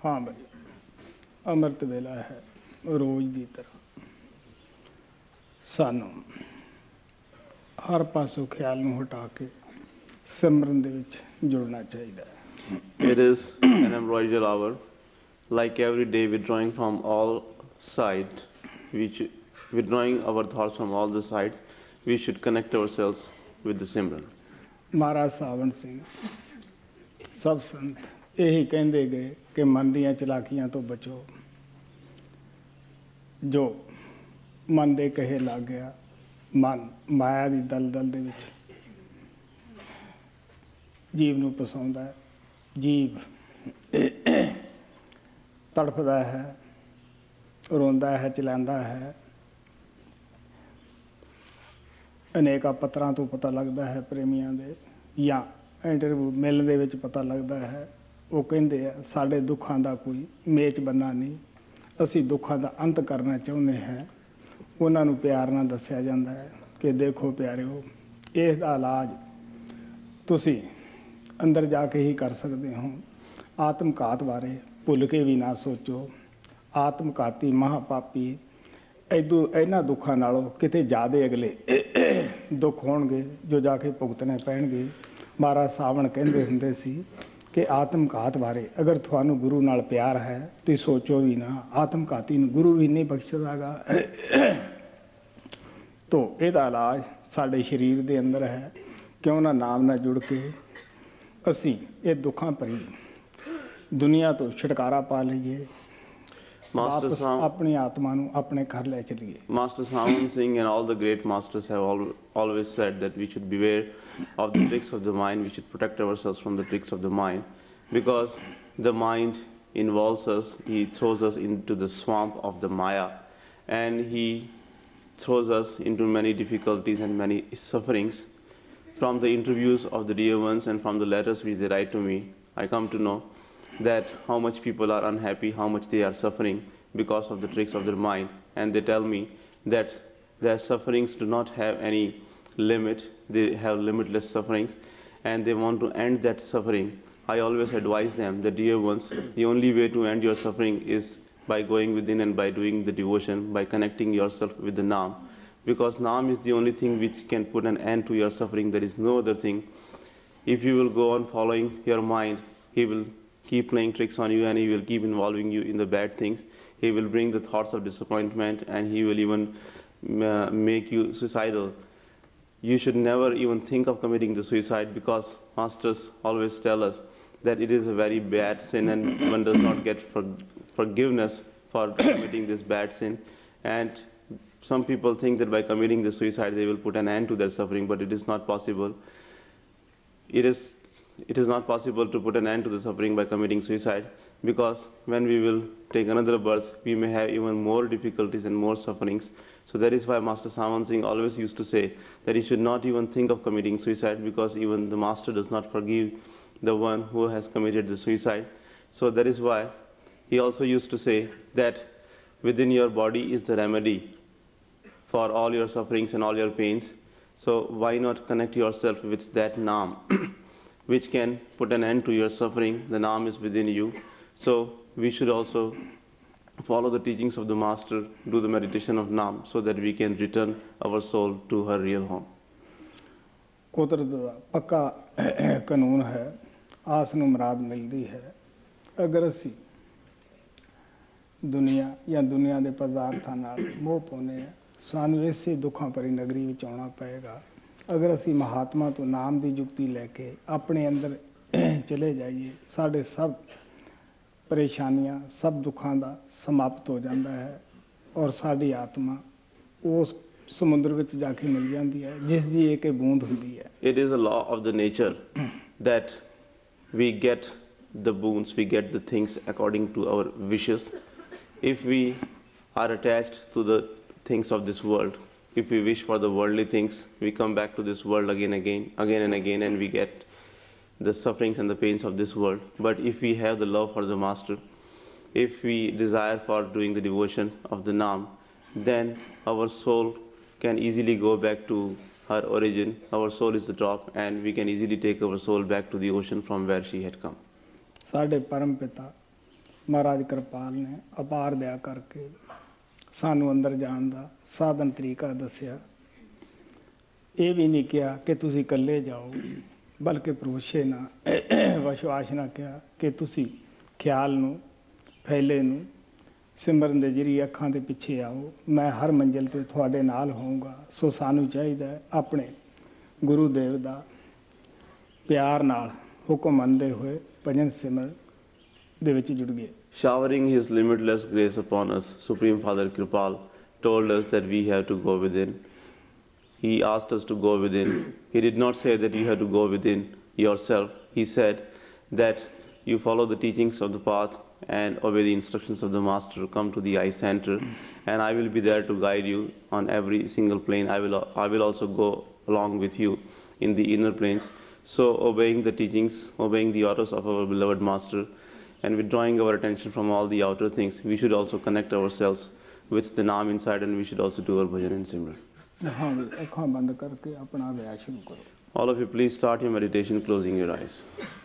हाँ भाई, अमृत वेला है रोज़ की तरह सानू हर पासों ख्याल नूं हटा के सिमरन दे विच जुड़ना चाहिए। It is an embroidered hour, like every day withdrawing from all sides, withdrawing our thoughts from all the sides, we should connect ourselves with the Simran. महाराज सावन सिंह सब संत यही कहते गए कि मन दियां चलाकियां तो बचो, जो मन दे कहे लग गया मन माया दी दलदल दे विच जीव नूं फसाउंदा है। जीव तड़फदा है, रोंदा है, चिल्लांदा है। अनेका पत्तरां तो पता लगता है प्रेमियां दे या इंटरव्यू मिलण दे विच पता लगता है। वो कहंदे आ साडे दुखां दा कोई मेच बन्ना नहीं, असीं दुखां दा अंत करना चाहुंदे हैं। उन्हां नूं प्यार नाल दस्सिया जांदा है कि देखो प्यारिओ, इस दा इलाज तुसीं अंदर जाके ही कर सकते हो। आत्मघात बारे भुल के भी ना सोचो। आत्मघाती महापापी इन्हां दुखां नालों किते ज़्यादा अगले दुख होणगे जो जाके भुगतने पैणगे। महाराज सावण कहंदे हुंदे सी कि आत्मघात बारे अगर तुहानूं गुरु नाल प्यार है तो सोचो भी ना, आत्मघाती नूं गुरु भी नहीं बख्शदागा। तो इहदा इलाज साडे शरीर दे अंदर है। क्यों ना नाम नाल जुड़ के असीं ये दुखां भरी दुनिया तो छुटकारा पा लईए, वापस अपनी आत्मा नूं अपने घर ले चलीए। Master Sawan Singh and all the great masters have always said that we should beware of the tricks of the mind. We should protect ourselves from the tricks of the mind, because the mind involves us. He throws us into the swamp of the Maya, and he throws us into many difficulties and many sufferings. From the interviews of the dear ones and from the letters which they write to me, I come to know that how much people are unhappy, how much they are suffering because of the tricks of their mind. And they tell me that their sufferings do not have any limit, they have limitless sufferings, and they want to end that suffering. I always advise them, the dear ones, the only way to end your suffering is by going within and by doing the devotion, by connecting yourself with the Naam. Because Naam is the only thing which can put an end to your suffering. There is no other thing. If you will go on following your mind, he will keep playing tricks on you and he will keep involving you in the bad things. He will bring the thoughts of disappointment and he will even make you suicidal. You should never even think of committing the suicide, because masters always tell us that it is a very bad sin and one does not get forgiveness for committing this bad sin. And some people think that by committing the suicide they will put an end to their suffering, but it is not possible. It is not possible to put an end to the suffering by committing suicide, because when we will take another birth, we may have even more difficulties and more sufferings. So that is why Master Sawan Singh always used to say that he should not even think of committing suicide, because even the Master does not forgive the one who has committed the suicide. So that is why he also used to say that within your body is the remedy for all your sufferings and all your pains. So why not connect yourself with that Naam which can put an end to your suffering? The Naam is within you. So we should also follow the teachings of the Master, do the meditation of Naam, so that we can return our soul to her real home. कुदरत दा पक्का कानून है, आस नूं मुराद मिलदी है। अगर असी दुनिया या दुनिया के पदार्थां नाल मोह पाउने आ, सानू इसे दुखां भरी नगरी विच आउणा पएगा। अगर असी महात्मा तो नाम की जुगती लैके अपने अंदर चले जाइए, साढ़े सब परेशानियां सब दुखों का समाप्त हो जाता है और साड़ी आत्मा उस समुद्र विच जाके मिल जाती है जिसकी एक बूंद होती है। It is a law of the nature that we get the boons, we get the things according to our wishes. If we are attached to the things of this world, if we wish for the worldly things, we come back to this world again and again, and we get the sufferings and the pains of this world. But if we have the love for the Master, if we desire for doing the devotion of the Naam, then our soul can easily go back to her origin. Our soul is the drop, and we can easily take our soul back to the ocean from where she had come. साढ़े परम पिता ਮਹਾਰਾਜ ਕਿਰਪਾਲ ਨੇ ਅਪਾਰ ਦਇਆ ਕਰਕੇ ਸਾਨੂੰ ਅੰਦਰ ਜਾਣ ਦਾ ਸਾਧਨ ਤਰੀਕਾ ਦੱਸਿਆ। ਇਹ ਵੀ ਨਹੀਂ ਕਿਹਾ ਕਿ ਤੁਸੀਂ ਇਕੱਲੇ ਜਾਓ, ਬਲਕਿ ਭਰੋਸੇ ਨਾਲ ਵਿਸ਼ਵਾਸ ਨਾਲ ਕਿਹਾ ਕਿ ਤੁਸੀਂ ਖਿਆਲ ਨੂੰ ਫੈਲੇ ਨੂੰ ਸਿਮਰਨ ਦੇ ਜ਼ਰੀਏ ਅੱਖਾਂ ਦੇ ਪਿੱਛੇ ਆਓ, ਮੈਂ ਹਰ ਮੰਜ਼ਿਲ ਤੇ ਤੁਹਾਡੇ ਨਾਲ ਹੋਊਂਗਾ। ਸੋ ਸਾਨੂੰ ਚਾਹੀਦਾ ਹੈ ਆਪਣੇ ਗੁਰੂ ਦੇਵ ਦਾ ਪਿਆਰ ਨਾਲ ਹੁਕਮ ਮੰਨਦੇ ਹੋਏ ਭਜਨ ਸਿਮਰਨ ਦੇ ਵਿੱਚ ਜੁੜ ਗਏ। Showering His limitless grace upon us, Supreme Father Kripal told us that we have to go within. He asked us to go within. He did not say that you have to go within yourself. He said that you follow the teachings of the path and obey the instructions of the Master. Come to the eye center, and I will be there to guide you on every single plane. I will also go along with you in the inner planes. So obeying the teachings, obeying the orders of our beloved Master, and withdrawing our attention from all the outer things, we should also connect ourselves with the Naam inside, and we should also do our bhajan and simran. ਹਾਂ ਅੱਖਾਂ ਬੰਦ ਕਰਕੇ ਆਪਣਾ ਅਭਿਆਸ ਸ਼ੁਰੂ ਕਰੋ। All of you, please start your meditation closing your eyes.